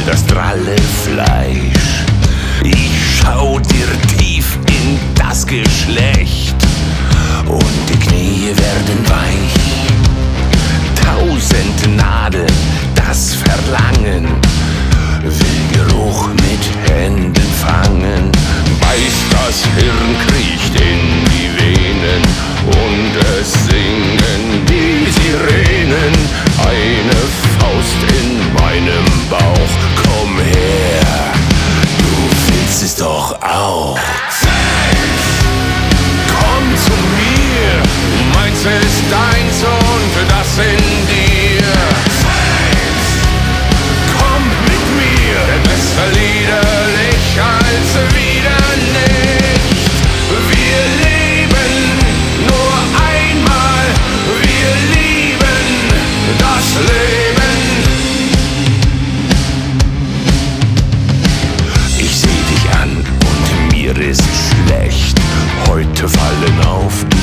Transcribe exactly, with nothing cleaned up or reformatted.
das dralle Fleisch. Ich schau dir tief in das Geschlecht und die Knie werden weich. Tausend Nadeln, das Verlangen will Geruch mit Händen fangen. Beißt das Hirn, kriecht in die Venen und es singen die Sirenen. Eine Faust in meinem Bauch, komm her, du willst es doch auch. Komm zu mir, du meinst es ist deins und das in dir. Komm mit mir, besser liederlich als wieder nicht. Wir leben nur einmal, wir lieben das Leben. Ich seh dich an und mir ist schlecht. Heute fallen auf